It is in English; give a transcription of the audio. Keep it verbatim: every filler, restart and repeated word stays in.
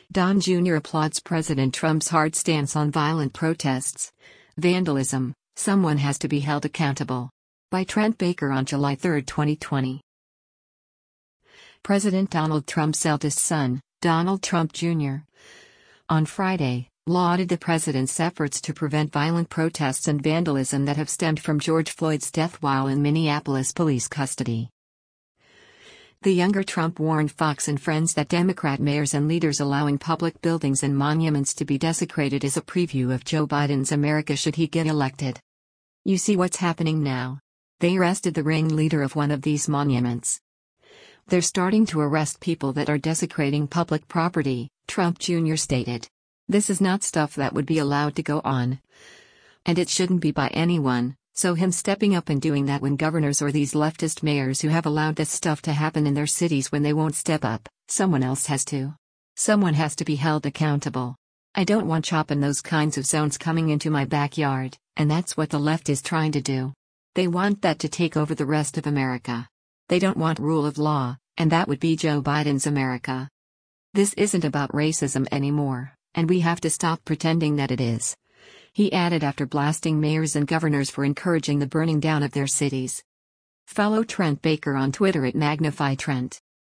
Don Junior applauds President Trump's hard stance on violent protests. Vandalism, someone has to be held accountable. By Trent Baker on July third, twenty twenty. President Donald Trump's eldest son, Donald Trump Junior, on Friday, lauded the president's efforts to prevent violent protests and vandalism that have stemmed from George Floyd's death while in Minneapolis police custody. The younger Trump warned Fox and Friends that Democrat mayors and leaders allowing public buildings and monuments to be desecrated is a preview of Joe Biden's America should he get elected. You see what's happening now. They arrested the ringleader of one of these monuments. They're starting to arrest people that are desecrating public property, Trump Junior stated. This is not stuff that would be allowed to go on. And it shouldn't be by anyone, so him stepping up and doing that when governors or these leftist mayors who have allowed this stuff to happen in their cities when they won't step up, someone else has to. Someone has to be held accountable. I don't want CHOP in those kinds of zones coming into my backyard, and that's what the left is trying to do. They want that to take over the rest of America. They don't want rule of law, and that would be Joe Biden's America. This isn't about racism anymore, and we have to stop pretending that it is. He added after blasting mayors and governors for encouraging the burning down of their cities. Follow Trent Baker on Twitter at Magnify Trent.